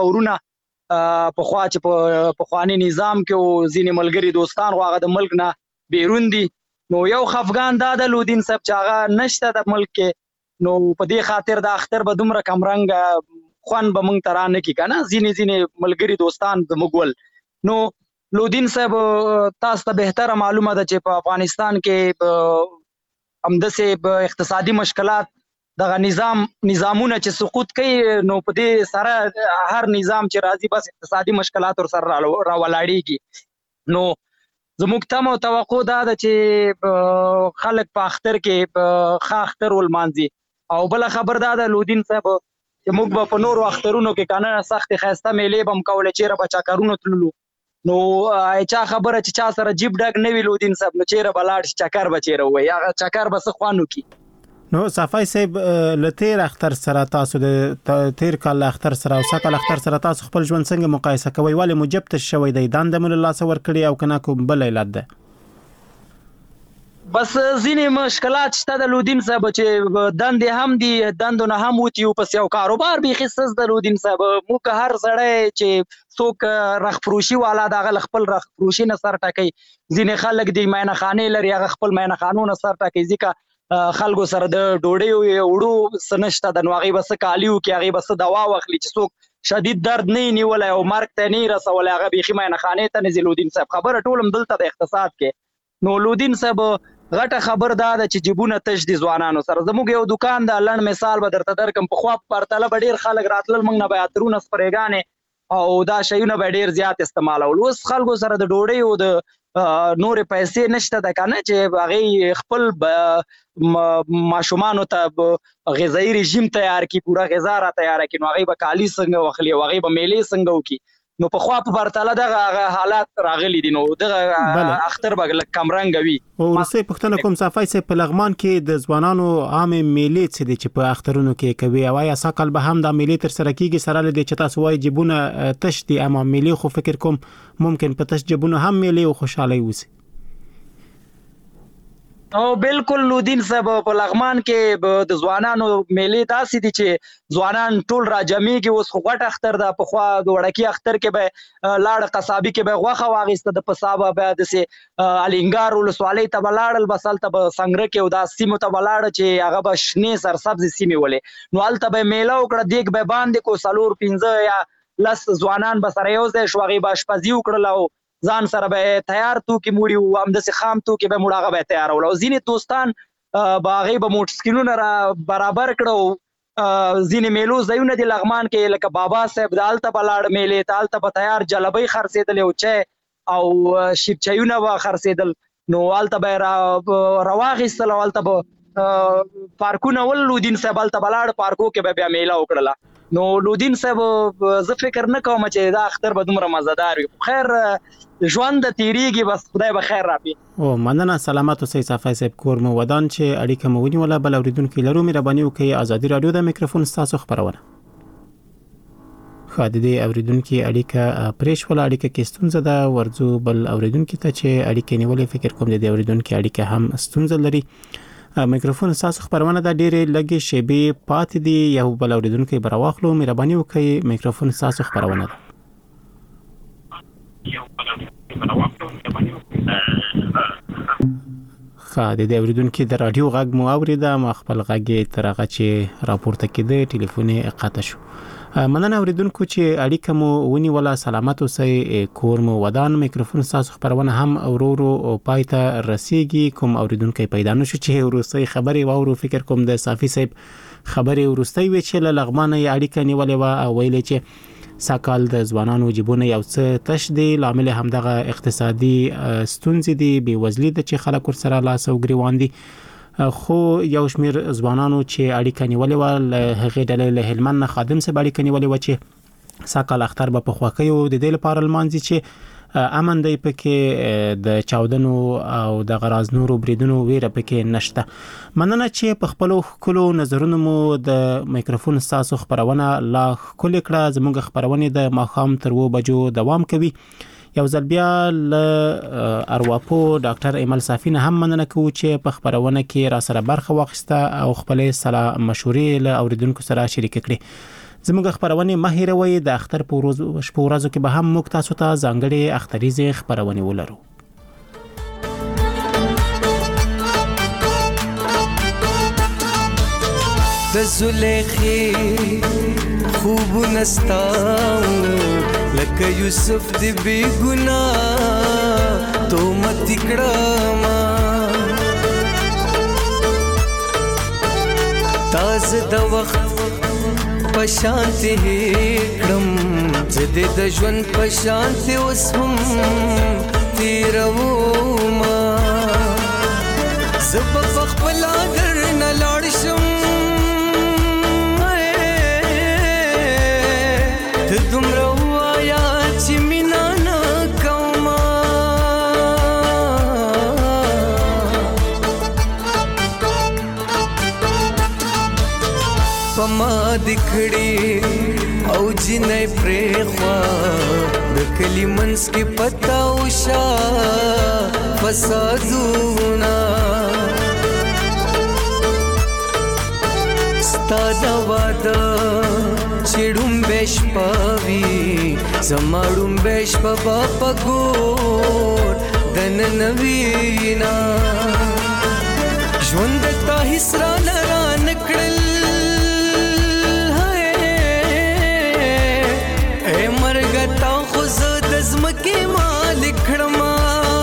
ورونه په خوا چې په خواني نظام کې او ځینې ملګری دوستان خو هغه د ملک نه بیرون دي. نو یو خفګان دا د لودین صاحب چې هغه نشته د ملک کې، نو په دې خاطر د اختر به دومره کمرنګ خوان به مونږ ته رانه کي که نه، ځینې ملګري دوستان زموږ ول. نو لودین صاحب تاسو ته بهتره معلومه ده چې په افغانستان کې همداسې اقتصادي مشکلات دغه نظامونه چې سقوط کوي، نو په دې سره هر نظام چې راځي بس اقتصادي مشکلات ور سره راولاړېږي. نو زموږ تمه او توقع دا ده چې خلک په اختر کې ښه اختر ولمانځي. او بله خبر دا ده لودین صاحب چې موږ به په نورو اخترونو کې که نه سختې ښایسته میلې به هم کولې، چېرې به چکرونو تللو. نو چا خبره چې چا سره جیب ډک نه وي لودین صاحب، نو چېرې به لاړ شي چکر به چېرې ووایي، هغه چکر به څه خوند وکړي. نو صافی صاحب له تیر اختر سره تاسو د تیر کال اختر سره او سکل اختر سره تاسو خپل ژوند څنګه مقایسه کوئ؟ ولې موجب تش شوی دی؟ دنده مو له لاسه ورکړي او کنه کوم بل علت ده؟ بس ځینې مشکلات شته د لودین صاحب چې دندې هم دي، دندو نه هم وتي او پس یو کاروبار بیخي سس د لودین صاحب. موږ هر سړی چې څوک رخفروشي والا د هغه خپل رخفروشي نه سر ټکوي. ځینې خلک د مینه خانې لري، هغه خپل مینه خانو نه سر ټکوي، ځکه خلکو سره د ډوډۍ وړو څه نشته ده، نو هغې به څه کالي وکړي، هغې به څه دوا واخلي چې څوک شدید درد نه یې نیولی او مرګ ته نه یې رسولی، هغه بیخي مینه خانې ته نه ځي. لودین صاحب خبره ټول هم دلته د اقتصاد کې. نو لودین صاحب غټه خبر دا ده چې جیبونه تش دي ځوانانو سره. زموږ یو دکان ده، لنډ مثال به درته درکم، پخوا په پرتله به ډېر خلک راتلل موږ نه به عطرونه سپرېګانې او دا شیونه به ډېر زیات استعمالول. اوس خلکو سره د ډوډۍ او د نورې پیسې نشته ده که نه چې هغې خپل ماشومانو ته غذایي رژیم تیار کړي، پوره غذا را تیاره کړي، نو هغې به کالي څنګه واخلي او هغې به میلې څنګه وکړي. نو پخوا په پرتله دغه حالات راغلي دي، نو دغه اختر به لږ کمرنګه وي. وروستۍ پوښتنه کوم صافی صاحب، په لغمان کې د ځوانانو عامې میلې څه دي چې په اخترونو کې کوي؟ او آیا سږ به هم دا میلې ترسره کیږي سره له دې چې تاسو وایي جیبونه تش دي، اما میلې خو فکر کوم ممکن په تش جیبونو هم میلې او خوشحالۍ وسي؟ او بالکل لودین صاحب په لغمان کې د ځوانانو میلې داسې دي چې ځوانان ټول راجمعېږي. اوس خو غټ اختر ده، پخوا د وړکي اختر کې به لاړه قصابي کې به غوښه واخیسته، د پسا به بیا داسې الینګار ولسوالۍ ته به لاړل، بس هلته به سنګره کې او دا سیمو ته به لاړه چې هغه به شنې سرسبزې سیمې ولې، نو هلته به میله وکړه، دیګ به باندې کو 4 5 یا 10 ځوانان به سره یو ځای شو، هغې به اشپزي وکړله او ځان سره به تیار توکي موړي او همداسې خام توکي به موړ، هغه به یې تیارول. او ځینې دوستان به هغې به موټرسکلونه را برابر کړه او ځینې میلو ځایونه دي لغمان کې، لکه بابا صاحب د هلته به لاړ میلې ته، هلته به تیار جلبۍ خرڅېدلې او چای او شیبچایونه به خرڅېدل، نو هلته به یې راواخیستل او هلته به پارکونه ول. لودین صاحب هلته به لاړ، پارکو کې به بیا میله وکړله. نو لودین صاحب زه فکر نه کوم چې دا اختر به دومره مزدار وي. خیر ژوند تیریږي، بس خدای به خیر راکړي. او مننه، سلامت اوسئ صافی صاحب. کور مو ودان چې اړیکه مو ونیوله. بل اورېدونکي لرو، مهرباني وکړئ ازادي راډیو د میکروفون ستاسو خپرونه. ښه، د دې اورېدونکي اړیکه پرې شوله، اړیکه کې ستونزه ده. ورځو بل اورېدونکي ته چې اړیکې نیولې، فکر کوم د دې اورېدونکي اړیکه هم ستونزه لري. میکروفون ستاسو خپرونه ده، ډېرې لږې شیبې پاتې دي، یو بل اورېدونکی به راواخلو. مهرباني وکړئ، میکروفون ستاسو خپرونه ده. ښه، د دې اورېدونکي د راډیو غږ مو اورېده، ما خپل غږ یې تر هغه چې راپورته کېده ټلیفون یې قطع شو. مننه اوریدونکو چې اړیکه مو ونیوله. سلامت اوسئ، کور مو ودان. میکروفون ستاسو خبرونه هم ورو پای ته رسیږي. کوم اوریدونکي پیدا نشو چې وروستۍ خبرې واورو، فکر کوم د صافی صاحب خبرې وروستۍ وی چې له لغمان یې اړیکه نیولې و او ویلې چې ساکال د ځوانانو جیبونه یو څه تش دي، لامل همدغه اقتصادي ستونزې دي، بېوزلي ده چې خلک ورسره لاس او ګریوان دي. خو یو شمیر ځوانانو چې اړیکه نیولې و له هغې ډلې له هلمند نه خادم صاحب اړیکه نیولې و چې ساکال اختر به په خوښۍ او د دې لپاره لمانځي چې امن دی پکې، د چاودنو او د غراز نورو بریدونو ویره پکې نشته. مننه چې په خپلو ښکلو نظرونو مو د میکروفون ستاسو خپرونه لا ښکلې کړه. زموږ خپرونې د ماښام تر 2 بجو دوام کوي. یو ځل بیا له ارواپو ډاکټر ایمل صافی نه هم مننه کوو چې په خپرونه کې را سره برخه واخیسته او خپلې سلا مشورې له اوریدونکو سره شریک کړې. زموږ خبرونه مه هیروئ د اختر په ورځو کې به هم موږ تاسو ته ځانګړي اختریزې خبرونه ولرو. د زلیخې خوب نستاو لکه یوسف دی بی گناه تو مت کړما تاز د وخت پشانتی کړم زده د ژوند پشانتی اوس هم تیرو ما زب خپل اگر نه لاړ شم ته دومره وایا چې مینا نه کومه پما دکړي او جنې پرېخوا د کلی منځ کې پتا وشا فسادونه ستا د واده چړم بش پاوی زماړم بش په پګور دن نوینا ژوند تا حسرا لرا نکړل اے مرګ تا خو زد زمکه مالک کړما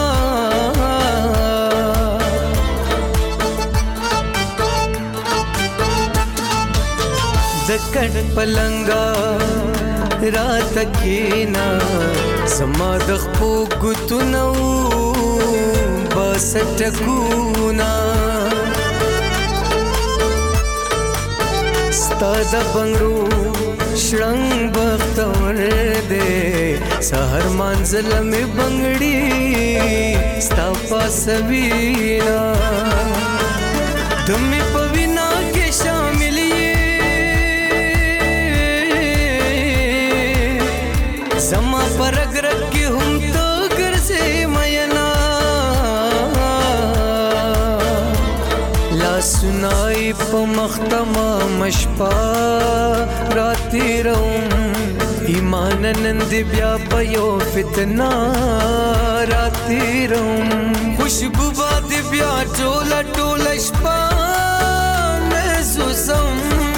دکړ پلنګا رات کینا زما د خپو ګتنو بس ټکونا ستا د بنګرو شړنګ بختور دے سحر منزل میں بنگڑی ستا پاسوینا تمہیں پوینا کے شاملی زما پر اگرک کی ہم تو گر سے مینا لا سنائی پا مختما مشپا راتی روم ایمان نند بیا پیو فتنا راتی روم خوشبو باد بیا ٹولا ٹولا شپا محسوسم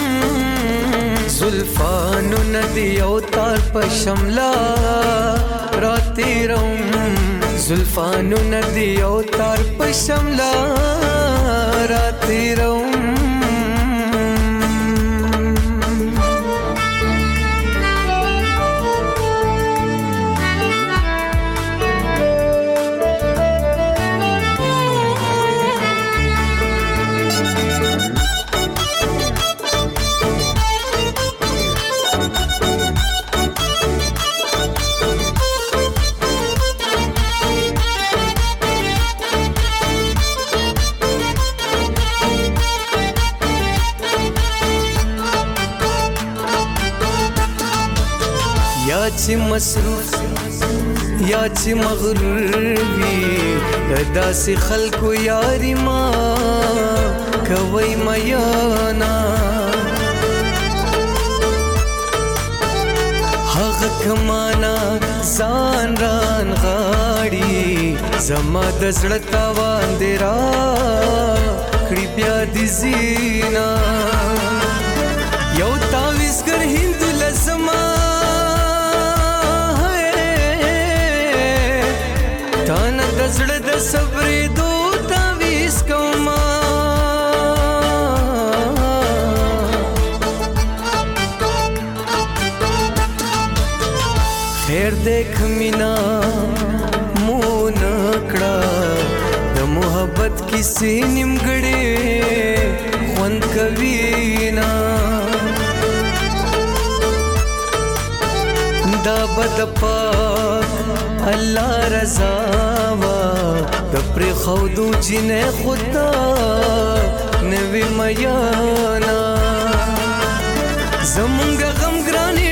زلفانو ندی او تار پا شملا راتی روم زلفانو ندی او تار پا شملا راتی روم یا چې مصروف یا چې مغرور وي داسې خلکو یاري ما کوي میانا هغه کمانا ځان ران غاړي زما د زړه تاوان دی را کړي بیا دې زینا یو تاویزګر هند لزما تانا د زړه د صبرې دو تاویز کوما خیر دیکھ مینا مون کړه د محبت کیسې نیمګړې خوند کوي نا دا بد پاک الله رضا وا د پر خودو جنې خدا نوی میانا زمونږ غم ګرانې